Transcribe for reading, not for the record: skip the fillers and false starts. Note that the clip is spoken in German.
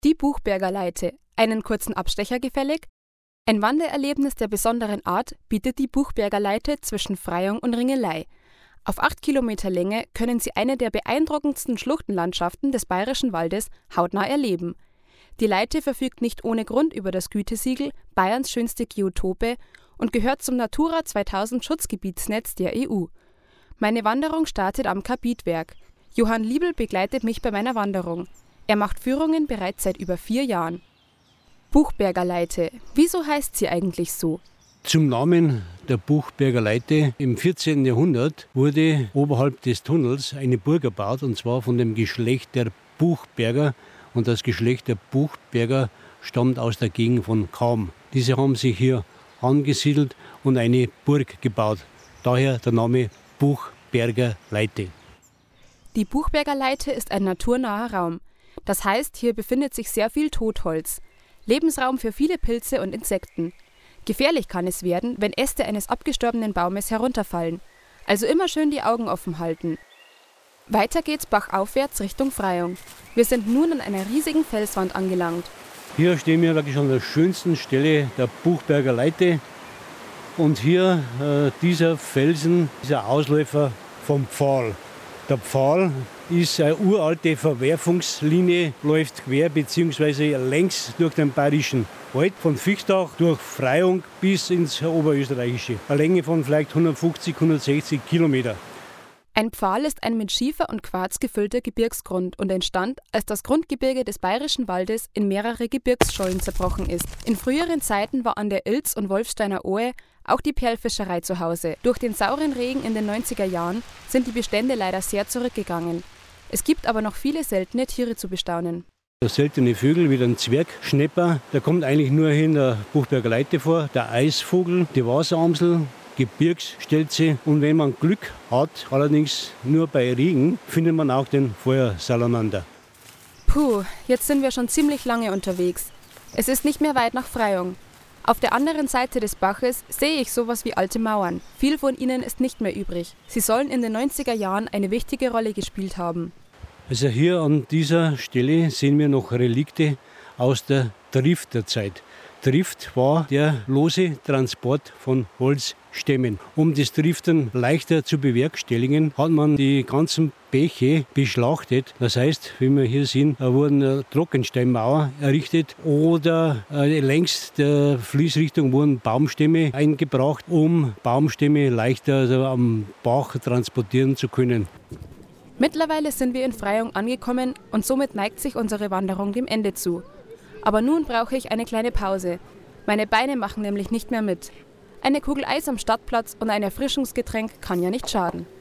Die Buchberger Leite. Einen kurzen Abstecher gefällig? Ein Wandererlebnis der besonderen Art bietet die Buchberger Leite zwischen Freyung und Ringelei. Auf 8 Kilometer Länge können Sie eine der beeindruckendsten Schluchtenlandschaften des Bayerischen Waldes hautnah erleben. Die Leite verfügt nicht ohne Grund über das Gütesiegel Bayerns schönste Geotope und gehört zum Natura 2000 Schutzgebietsnetz der EU. Meine Wanderung startet am Kapitwerk. Johann Liebl begleitet mich bei meiner Wanderung. Er macht Führungen bereits seit über 4 Jahren. Buchberger Leite. Wieso heißt sie eigentlich so? Zum Namen der Buchberger Leite. Im 14. Jahrhundert wurde oberhalb des Tunnels eine Burg erbaut, und zwar von dem Geschlecht der Buchberger. Und das Geschlecht der Buchberger stammt aus der Gegend von Cham. Diese haben sich hier angesiedelt und eine Burg gebaut. Daher der Name Buchberger Leite. Die Buchberger Leite ist ein naturnaher Raum. Das heißt, hier befindet sich sehr viel Totholz. Lebensraum für viele Pilze und Insekten. Gefährlich kann es werden, wenn Äste eines abgestorbenen Baumes herunterfallen. Also immer schön die Augen offen halten. Weiter geht's bachaufwärts Richtung Freyung. Wir sind nun an einer riesigen Felswand angelangt. Hier stehen wir wirklich an der schönsten Stelle der Buchberger Leite. Und hier dieser Felsen ist ein Ausläufer vom Pfahl. Der Pfahl ist eine uralte Verwerfungslinie, läuft quer bzw. längs durch den Bayerischen Wald, von Fichtach durch Freyung bis ins Oberösterreichische. Eine Länge von vielleicht 150, 160 Kilometer. Ein Pfahl ist ein mit Schiefer und Quarz gefüllter Gebirgsgrund und entstand, als das Grundgebirge des Bayerischen Waldes in mehrere Gebirgsschollen zerbrochen ist. In früheren Zeiten war an der Ilz- und Wolfsteiner Ohe auch die Perlfischerei zu Hause. Durch den sauren Regen in den 90er Jahren sind die Bestände leider sehr zurückgegangen. Es gibt aber noch viele seltene Tiere zu bestaunen. Seltene Vögel wie der Zwergschnepper, der kommt eigentlich nur hier in der Buchberger Leite vor. Der Eisvogel, die Waseramsel, Gebirgsstelze, und wenn man Glück hat, allerdings nur bei Regen, findet man auch den Feuersalamander. Puh, jetzt sind wir schon ziemlich lange unterwegs. Es ist nicht mehr weit nach Freyung. Auf der anderen Seite des Baches sehe ich sowas wie alte Mauern. Viel von ihnen ist nicht mehr übrig. Sie sollen in den 90er Jahren eine wichtige Rolle gespielt haben. Also hier an dieser Stelle sehen wir noch Relikte aus der Drifterzeit. Drift war der lose Transport von Holzstämmen. Um das Driften leichter zu bewerkstelligen, hat man die ganzen Bäche beschlachtet. Das heißt, wie wir hier sehen, wurden Trockensteinmauern errichtet oder längs der Fließrichtung wurden Baumstämme eingebracht, um Baumstämme leichter am Bach transportieren zu können. Mittlerweile sind wir in Freyung angekommen und somit neigt sich unsere Wanderung dem Ende zu. Aber nun brauche ich eine kleine Pause. Meine Beine machen nämlich nicht mehr mit. Eine Kugel Eis am Stadtplatz und ein Erfrischungsgetränk kann ja nicht schaden.